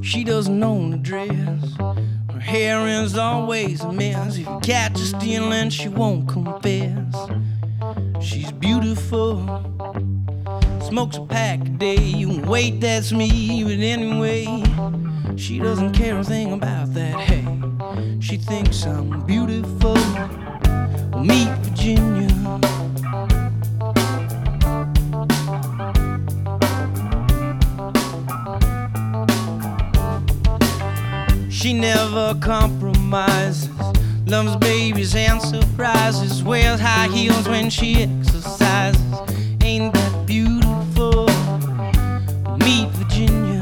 She doesn't own a dress. Her hair is always a mess. If you catch her stealing, she won't confess. She's beautiful, smokes a pack a day. You can wait, that's me, but anyway, she doesn't care a thing about that. Hey, she thinks I'm beautiful. Well, meet Virginia. She never compromises, loves babies and surprises, wears high heels when she exercises. Ain't that beautiful? Meet Virginia.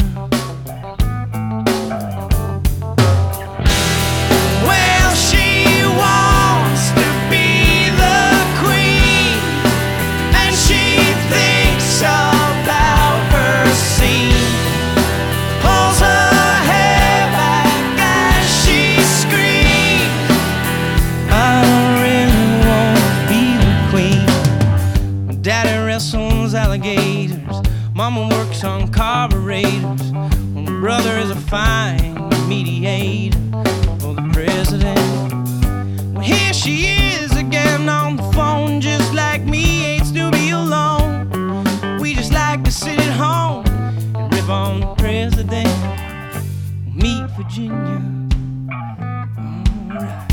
Well, she wants to be the queen, and she thinks about her scene. Pulls her hair back as she screams, I really want to be the queen. Daddy wrestles alligators, Mama works on carburetors. My brother is a fine mediator for the president. Well, here she is again on the phone, just like me, hates to be alone. We just like to sit at home and rip on the president. Meet Virginia. All right.